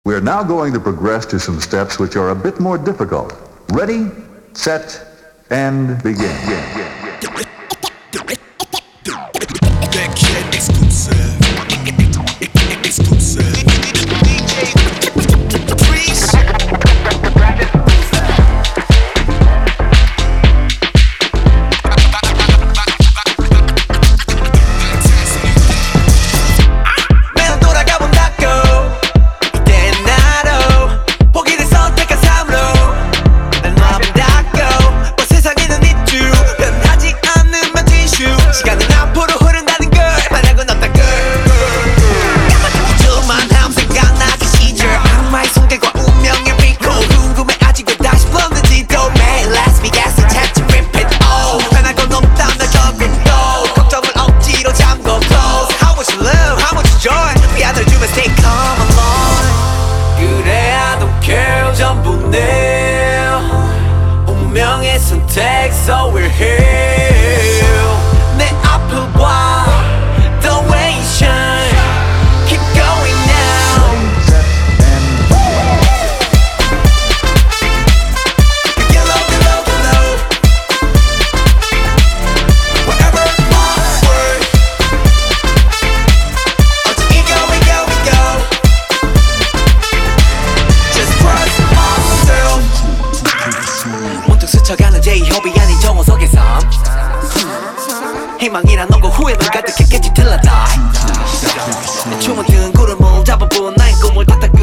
We are now going to progress to some steps which are a bit more difficult. Ready, set, and begin. That kid exclusive. Exclusive. DJ Freeze. 매일 돌아가본다고 이땐 나로 포기를 선택한 삶으로 날 놔본다고 뭐 세상에는 있죠 변하지 않으면 티슈 시간은 앞으로 흐른다는 걸 말하고 없다 걸 이들만 함 생각나기 시절 악마의 손길과 운명의 비코 궁금해 아직 왜 다시 불렀는지도 매일 Las Vegas을 찾지 repeat oh 변할 건 없다 날 적응도 걱정을 억지로 잠궈 close How much love, how much joy 위 아들 주면 stay calm alone 그래 I don't care 전부 내 운명의 선택 so we're here 내 앞을 봐 the way you shine keep going now get low, get low, get low wherever onward until we go, we go, we go just trust ourselves 문득 스쳐가는 제2호비 아닌 정호석의 삶 희망이란 없고 후회만 가득했겠지 till I die 내 춤은 든 구름을 잡아본 나의 꿈을 다